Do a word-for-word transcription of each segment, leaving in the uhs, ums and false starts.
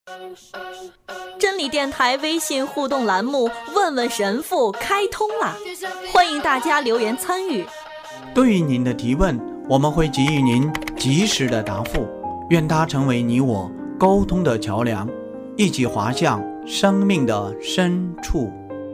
真理电台微信互动栏目问问神父开通了，欢迎大家留言参与。 对于您的提问，我们会给予您及时的答复，愿它成为你我沟通的桥梁，一起滑向生命的深处。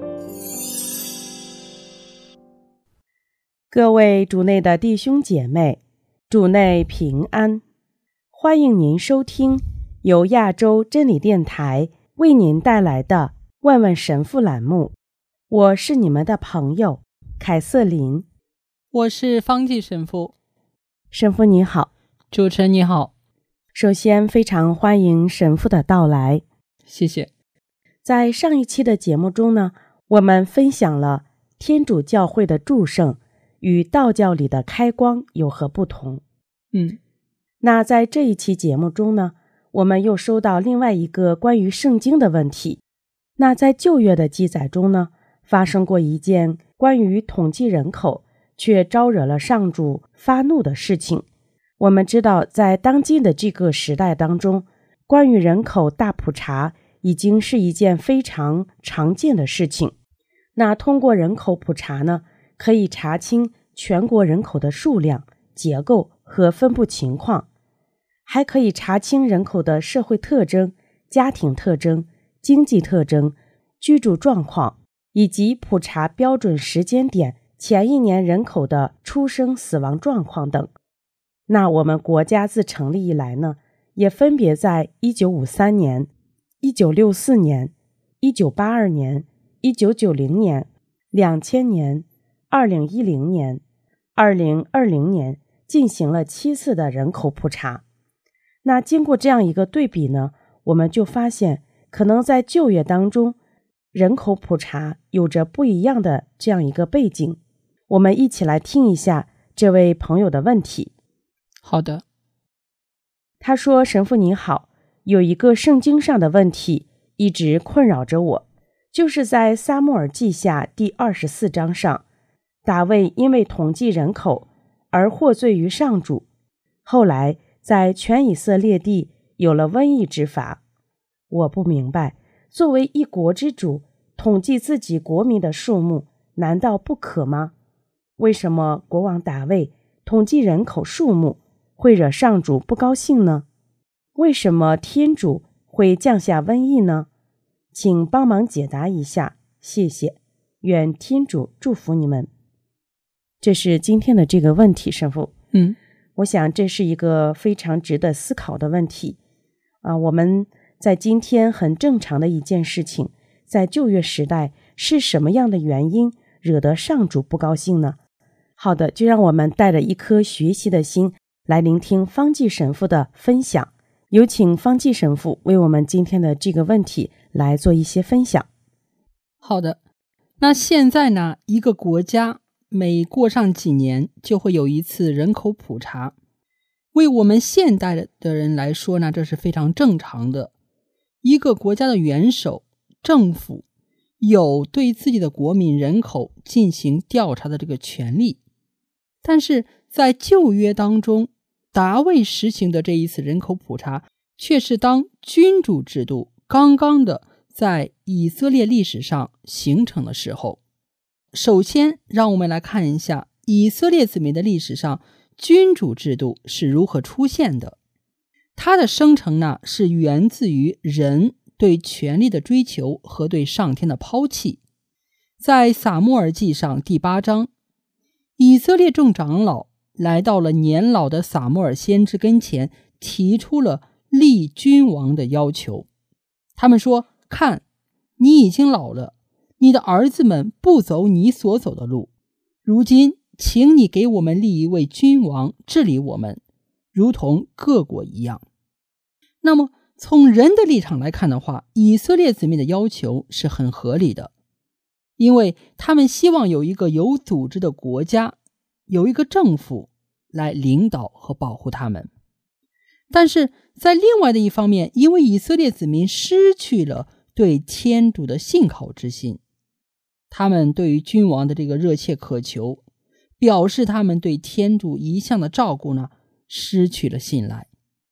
各位主内的弟兄姐妹，主内平安，欢迎您收听由亚洲真理电台为您带来的问问神父栏目。我是你们的朋友凯瑟琳。 我是方济神父。 神父你好。 主持人你好。 首先非常欢迎神父的到来。 谢谢。 在上一期的节目中呢，我们分享了天主教会的祝圣与道教里的开光有何不同。 嗯， 那在这一期节目中呢，我们又收到另外一个关于圣经的问题。那在旧约的记载中呢，发生过一件关于统计人口却招惹了上主发怒的事情。我们知道在当今的这个时代当中，关于人口大普查已经是一件非常常见的事情。那通过人口普查呢，可以查清全国人口的数量、结构和分布情况，还可以查清人口的社会特征、家庭特征、经济特征、居住状况，以及普查标准时间点前一年人口的出生死亡状况等。那我们国家自成立以来呢，也分别在一九五三年、一九六四年、一九八二年、一九九零年、两千年、二零一零年、二零二零年进行了七次的人口普查。那经过这样一个对比呢，我们就发现可能在旧约当中，人口普查有着不一样的这样一个背景。我们一起来听一下这位朋友的问题。 好的。 他说，神父你好，有一个圣经上的问题一直困扰着我，就是在撒母耳记下第二十四章上，大卫因为统计人口而获罪于上主，后来在全以色列地有了瘟疫之罚。我不明白，作为一国之主，统计自己国民的数目难道不可吗？为什么国王大卫统计人口数目会惹上主不高兴呢？为什么天主会降下瘟疫呢？请帮忙解答一下，谢谢。愿天主祝福你们。这是今天的这个问题，神父。 嗯， 我想这是一个非常值得思考的问题啊。我们在今天很正常的一件事情，在旧约时代是什么样的原因惹得上主不高兴呢？好的，就让我们带着一颗学习的心来聆听方济神父的分享。有请方济神父为我们今天的这个问题来做一些分享。 好的。那现在呢，一个国家每过上几年就会有一次人口普查。为我们现代的人来说呢，这是非常正常的。一个国家的元首、政府有对自己的国民人口进行调查的这个权利。但是在旧约当中，达卫实行的这一次人口普查，却是当君主制度刚刚的在以色列历史上形成的时候。首先，让我们来看一下以色列子民的历史上君主制度是如何出现的。它的生成呢，是源自于人对权力的追求和对上天的抛弃。在撒母耳记上第八章，以色列众长老来到了年老的撒母耳先知跟前，提出了立君王的要求。他们说，看，你已经老了，你的儿子们不走你所走的路，如今请你给我们立一位君王治理我们，如同各国一样。那么从人的立场来看的话，以色列子民的要求是很合理的，因为他们希望有一个有组织的国家，有一个政府来领导和保护他们。但是在另外的一方面，因为以色列子民失去了对天主的信靠之心，他们对于君王的这个热切渴求，表示他们对天主一向的照顾呢，失去了信赖。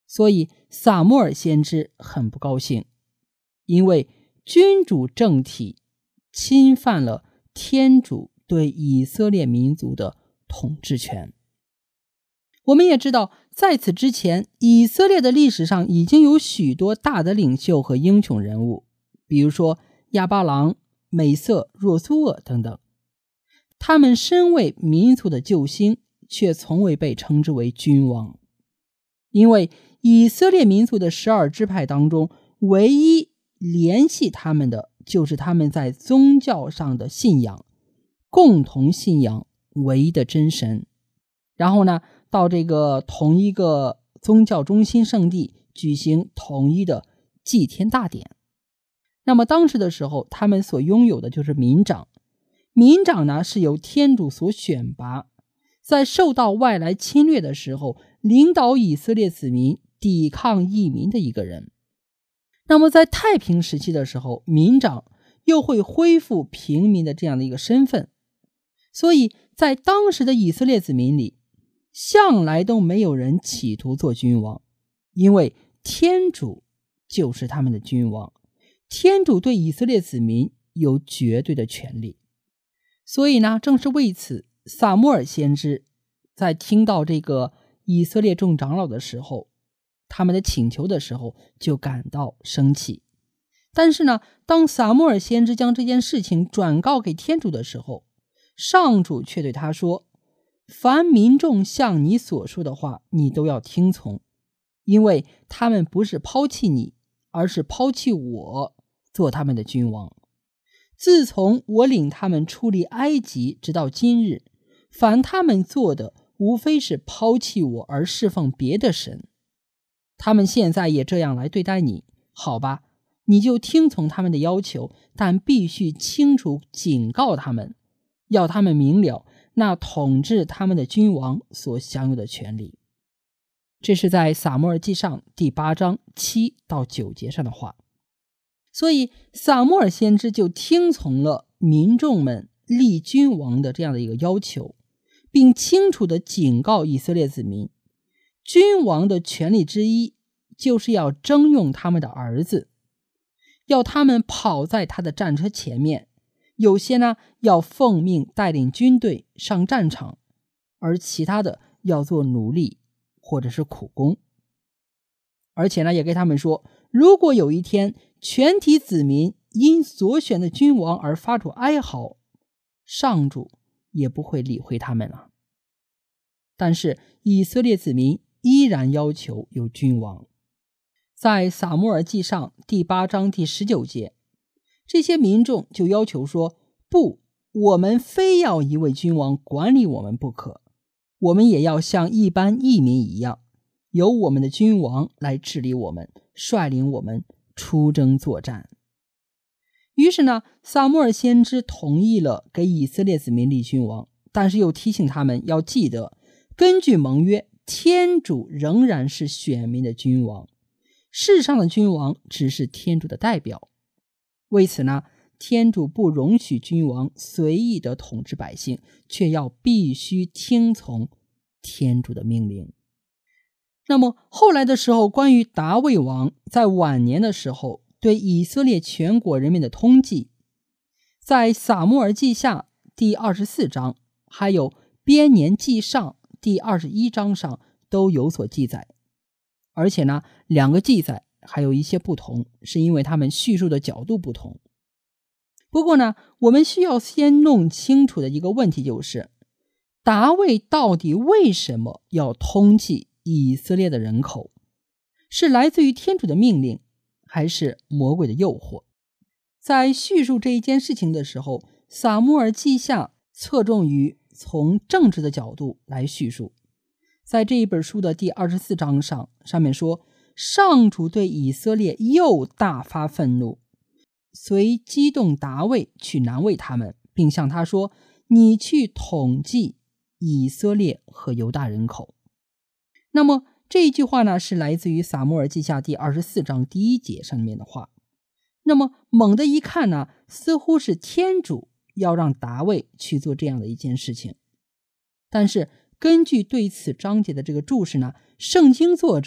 所以撒母耳先知很不高兴，因为君主政体侵犯了天主对以色列民族的统治权。我们也知道，在此之前，以色列的历史上已经有许多大的领袖和英雄人物，比如说亚巴郎、美色、若苏厄等等。他们身为民族的救星，却从未被称之为君王。因为以色列民族的十二支派当中，唯一联系他们的就是他们在宗教上的信仰，共同信仰唯一的真神。然后呢，到这个同一个宗教中心圣地举行统一的祭天大典。那么当时的时候，他们所拥有的就是民长。民长呢，是由天主所选拔，在受到外来侵略的时候，领导以色列子民抵抗异民的一个人。那么在太平时期的时候，民长又会恢复平民的这样的一个身份。所以在当时的以色列子民里，向来都没有人企图做君王，因为天主就是他们的君王，天主对以色列子民有绝对的权利。所以呢，正是为此，撒母耳先知在听到这个以色列众长老的时候，他们的请求的时候，就感到生气。但是呢，当撒母耳先知将这件事情转告给天主的时候，上主却对他说，凡民众向你所说的话，你都要听从，因为他们不是抛弃你，而是抛弃我做他们的君王。自从我领他们出离埃及直到今日，凡他们做的无非是抛弃我而侍奉别的神。他们现在也这样来对待你，好吧，你就听从他们的要求，但必须清楚警告他们，要他们明了那统治他们的君王所享有的权利。这是在撒母耳记上第八章七到九节上的话。所以撒母耳先知就听从了民众们立君王的这样的一个要求，并清楚地警告以色列子民，君王的权利之一就是要征用他们的儿子，要他们跑在他的战车前面，有些呢要奉命带领军队上战场，而其他的要做奴隶或者是苦工。而且呢，也给他们说，如果有一天全体子民因所选的君王而发出哀嚎，上主也不会理会他们了。但是以色列子民依然要求有君王。在撒母耳记上第八章第十九节，这些民众就要求说，不，我们非要一位君王管理我们不可，我们也要像一般异民一样，由我们的君王来治理我们，率领我们出征作战。于是呢，撒母耳先知同意了给以色列子民立君王，但是又提醒他们要记得，根据盟约，天主仍然是选民的君王，世上的君王只是天主的代表。为此呢，天主不容许君王随意的统治百姓，却要必须听从天主的命令。那么后来的时候，关于达味王在晚年的时候对以色列全国人民的通记，在撒母耳记下第二十四章，还有编年记上第二十一章上都有所记载。而且呢，两个记载还有一些不同，是因为他们叙述的角度不同。不过呢，我们需要先弄清楚的一个问题就是，达味到底为什么要通记以色列的人口？是来自于天主的命令，还是魔鬼的诱惑？在叙述这一件事情的时候，撒母耳记下侧重于从政治的角度来叙述。在这一本书的第二十四章上，上面说，上主对以色列又大发愤怒，遂激动达味去难为他们，并向他说，你去统计以色列和犹大人口。那么这一句话呢，是来自于撒母耳记下第二十四章第一节上面的话。那么猛地一看呢，似乎是天主要让达味去做这样的一件事情。但是根据对此章节的这个注释呢，圣经作者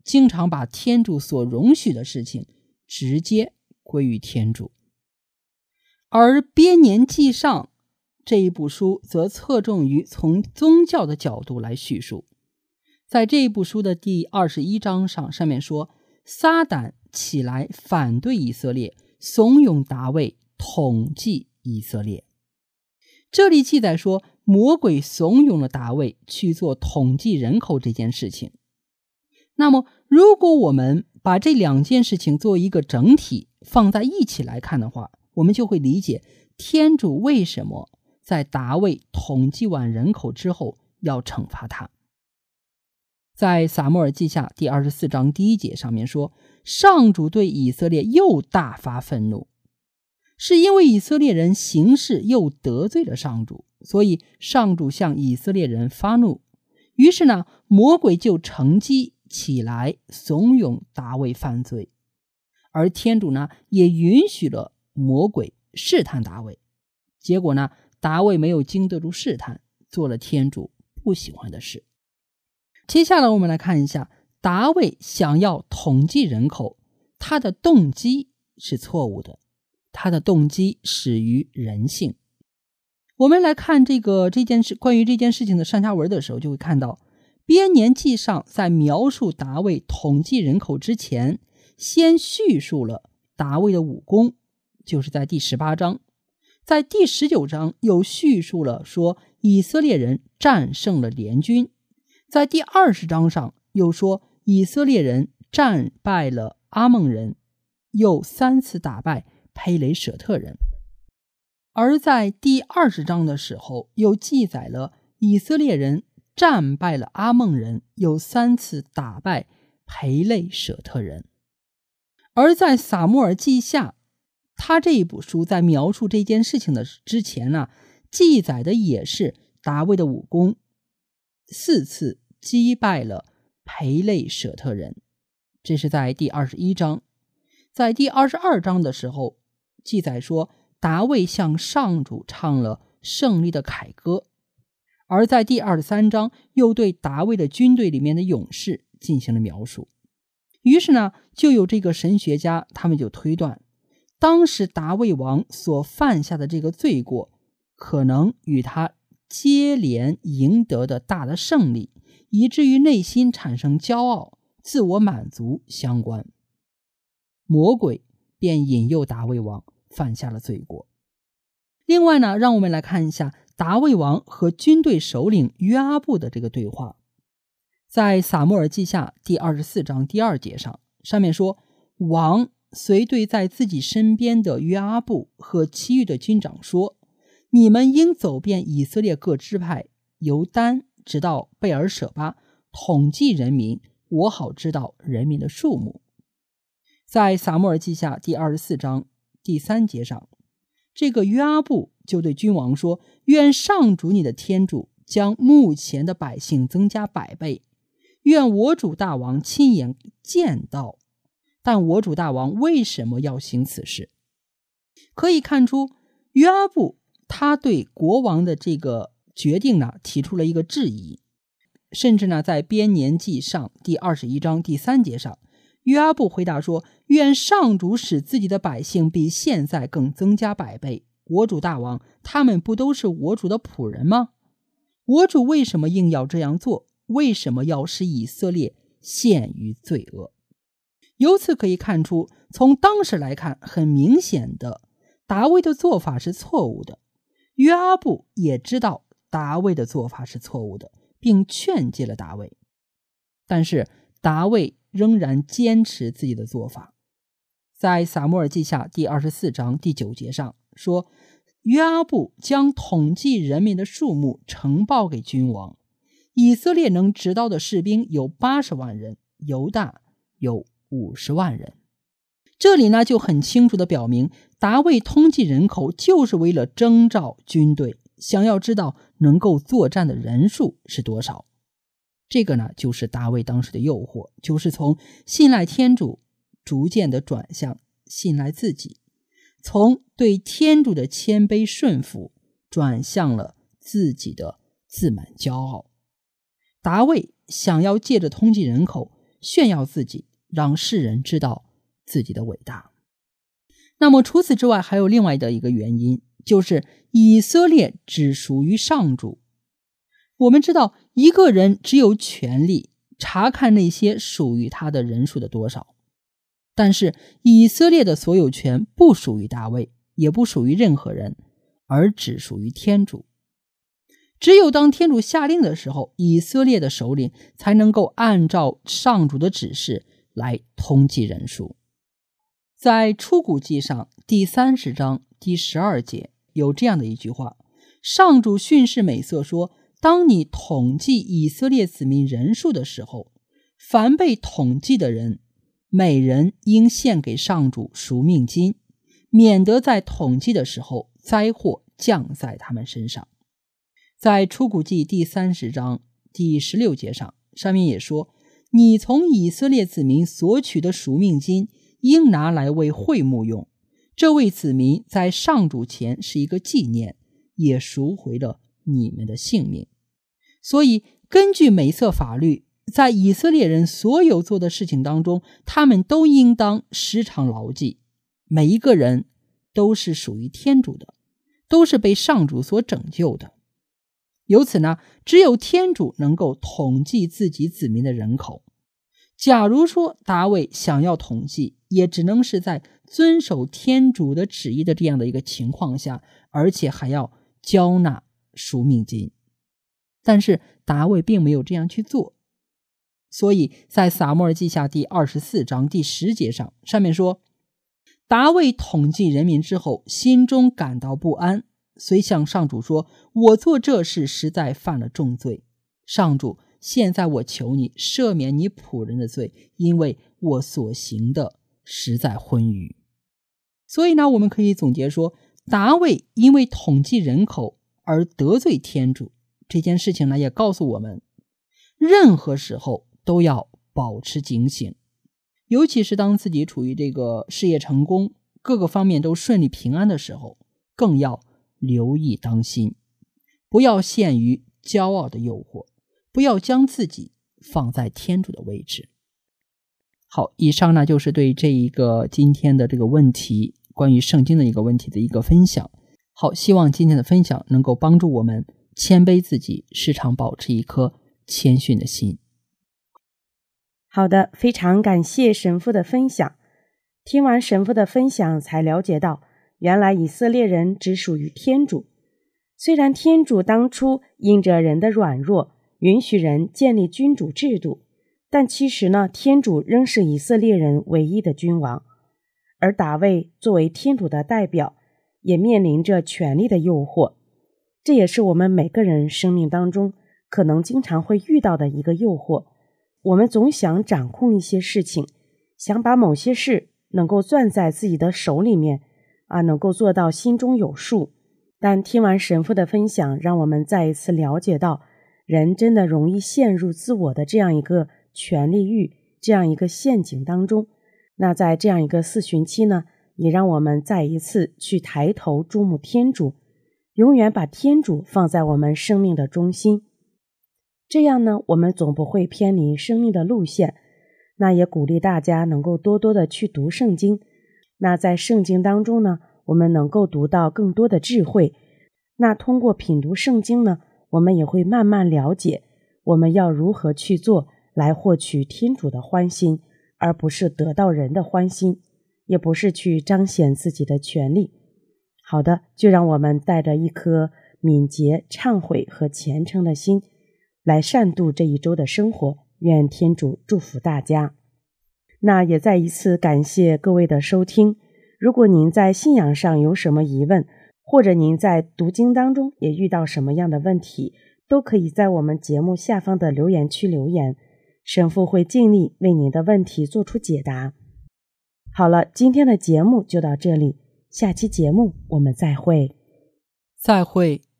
经常把天主所容许的事情直接归于天主。而编年记上这一部书则侧重于从宗教的角度来叙述。在这一部书的第二十一章上，上面说，撒旦起来反对以色列，怂恿达味统计以色列。这里记载说，魔鬼怂恿了达味去做统计人口这件事情。那么如果我们把这两件事情做一个整体放在一起来看的话，我们就会理解天主为什么在达味统计完人口之后要惩罚他。在撒母耳记下第二十四章第一节上面说，上主对以色列又大发愤怒，是因为以色列人行事又得罪了上主，所以上主向以色列人发怒。于是呢，魔鬼就乘机起来怂恿达味犯罪，而天主呢也允许了魔鬼试探达味。结果呢，达味没有经得住试探，做了天主不喜欢的事。接下来我们来看一下，达味想要统计人口，他的动机是错误的，他的动机始于人性。我们来看这个这件事关于这件事情的上下文的时候，就会看到编年记上在描述达味统计人口之前，先叙述了达味的武功，就是在第十八章。在第十九章又叙述了说以色列人战胜了联军。在第二十章上又说以色列人战败了阿蒙人，又三次打败佩雷舍特人。而在第二十章的时候又记载了以色列人战败了阿蒙人，又三次打败培类舍特人。而在撒母耳记下，他这一部书在描述这件事情的之前呢、啊，记载的也是达味的武功，四次击败了培类舍特人，这是在第二十一章。在第二十二章的时候记载说，达味向上主唱了胜利的凯歌。而在第二十三章又对达味的军队里面的勇士进行了描述。于是呢，就有这个神学家他们就推断，当时达味王所犯下的这个罪过可能与他接连赢得的大的胜利，以至于内心产生骄傲自我满足相关。魔鬼便引诱达味王犯下了罪过。另外呢，让我们来看一下达味王和军队首领约阿布的这个对话。在撒母耳记下第二十四章第二节上，上面说，王遂对在自己身边的约阿布和其余的军长说，你们应走遍以色列各支派，由丹直到贝尔舍巴，统计人民，我好知道人民的数目。在撒母耳记下第二十四章第三节上，这个约阿布就对君王说，愿上主你的天主将目前的百姓增加百倍，愿我主大王亲眼见到，但我主大王为什么要行此事？可以看出约阿布他对国王的这个决定呢提出了一个质疑，甚至呢在编年记上第二十一章第三节上，约阿布回答说，愿上主使自己的百姓比现在更增加百倍，我主大王他们不都是我主的仆人吗？我主为什么硬要这样做？为什么要使以色列陷于罪恶？由此可以看出，从当时来看，很明显的达味的做法是错误的，约阿布也知道达味的做法是错误的，并劝诫了达味。但是达味仍然坚持自己的做法。在撒母耳记下第二十四章第九节上说，约阿布将统计人民的数目呈报给君王，以色列能知道的士兵有八十万人，犹大有五十万人。这里呢就很清楚地表明，达味通计人口就是为了征召军队，想要知道能够作战的人数是多少。这个呢就是达味当时的诱惑，就是从信赖天主逐渐地转向信赖自己，从对天主的谦卑顺服转向了自己的自满骄傲。达味想要借着通计人口炫耀自己，让世人知道自己的伟大。那么除此之外，还有另外的一个原因，就是以色列只属于上主。我们知道，一个人只有权利查看那些属于他的人数的多少，但是以色列的所有权不属于大卫，也不属于任何人，而只属于天主。只有当天主下令的时候，以色列的首领才能够按照上主的指示来统计人数。在出谷记上第三十章第十二节有这样的一句话，上主训示美色说，当你统计以色列子民人数的时候，凡被统计的人，每人应献给上主赎命金，免得在统计的时候灾祸降在他们身上。在出谷记第三十章第十六节上，上面也说，你从以色列子民所取的赎命金应拿来为会幕用，这为子民在上主前是一个纪念，也赎回了你们的性命。所以根据美色法律，在以色列人所有做的事情当中，他们都应当时常牢记，每一个人都是属于天主的，都是被上主所拯救的。由此呢，只有天主能够统计自己子民的人口。假如说大卫想要统计，也只能是在遵守天主的旨意的这样的一个情况下，而且还要交纳赎命金。但是大卫并没有这样去做，所以在撒母耳记下第二十四章第十节上，上面说，大卫统计人民之后，心中感到不安，遂向上主说，我做这事实在犯了重罪，上主，现在我求你赦免你仆人的罪，因为我所行的实在昏愚。所以呢，我们可以总结说，大卫因为统计人口而得罪天主，这件事情呢，也告诉我们，任何时候都要保持警醒，尤其是当自己处于这个事业成功，各个方面都顺利平安的时候，更要留意当心，不要陷于骄傲的诱惑，不要将自己放在天主的位置。好，以上呢就是对这一个今天的这个问题，关于圣经的一个问题的一个分享。好，希望今天的分享能够帮助我们谦卑自己，时常保持一颗谦逊的心。 好的，非常感谢神父的分享。听完神父的分享，才了解到原来以色列人只属于天主。虽然天主当初因着人的软弱，允许人建立君主制度，但其实呢，天主仍是以色列人唯一的君王。而大卫作为天主的代表，也面临着权力的诱惑，这也是我们每个人生命当中可能经常会遇到的一个诱惑。我们总想掌控一些事情，想把某些事能够攥在自己的手里面啊，能够做到心中有数。但听完神父的分享，让我们再一次了解到，人真的容易陷入自我的这样一个权力欲，这样一个陷阱当中。那在这样一个四旬期呢，也让我们再一次去抬头注目天主，永远把天主放在我们生命的中心。这样呢，我们总不会偏离生命的路线。那也鼓励大家能够多多的去读圣经。那在圣经当中呢，我们能够读到更多的智慧。那通过品读圣经呢，我们也会慢慢了解我们要如何去做来获取天主的欢心，而不是得到人的欢心，也不是去彰显自己的权利。好的，就让我们带着一颗敏捷、忏悔和虔诚的心来善度这一周的生活。愿天主祝福大家。那也再一次感谢各位的收听。如果您在信仰上有什么疑问，或者您在读经当中也遇到什么样的问题，都可以在我们节目下方的留言区留言，神父会尽力为您的问题做出解答。好了，今天的节目就到这里，下期节目我们再会。 再会。